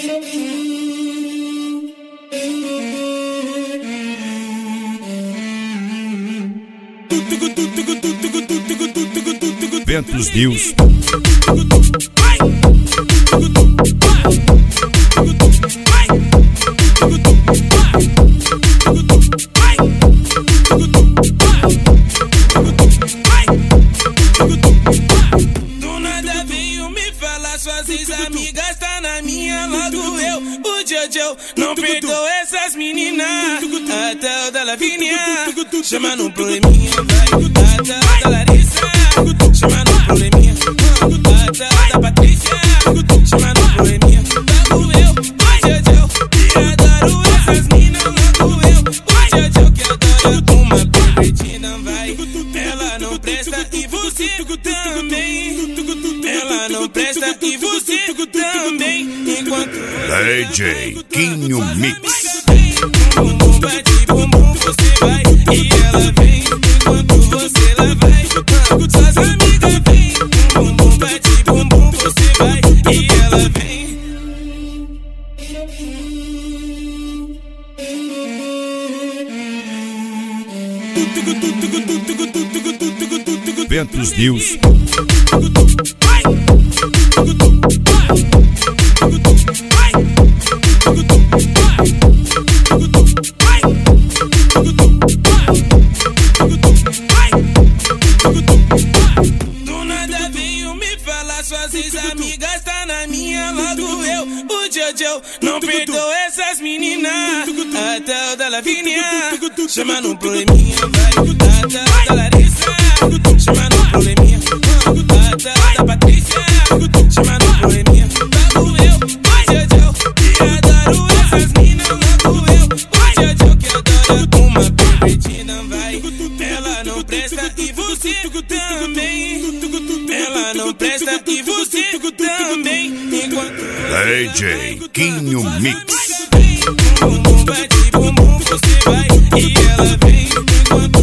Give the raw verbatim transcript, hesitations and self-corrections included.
Ventos News. Do nada veio me falar, suas ex-amigas tá na minha, logo eu, o Jojo, não perdoa essas meninas. Até o da Lavínia, chama no probleminha, vai. Até o da Larissa, chama no probleminha. Até o da Patrícia, chama no probleminha. Logo eu, o Jojo, que adoro essas meninas. Logo eu, o Jojo, que adora uma pervertida, vai. Ela não presta e você também. Ela não presta e você também. Enquanto D J Quinho Mix. Bum bum bate, bum bum você vai e ela vem. Enquanto você lá vai, suas amigas vem. Bum bum bate, bum bum você vai e ela vem. Ventos News. Do nada veio me falar, suas ex-amigas tá na minha, logo eu, o Jojo, não perdoa essas meninas. Até o da Lavínia, chama no probleminha, vai. Até o da Larissa, chama no probleminha. Até o da Patrícia, chama no probleminha. Logo eu, o Jojo, que adoro essas meninas. Logo eu, o Jojo, que adora uma pervertida, vai. Ela não presta e você também. Ela não presta e você também. Enquanto D J Quinho Mix. bum bum bate, bum bum você vai e ela vem. Enquanto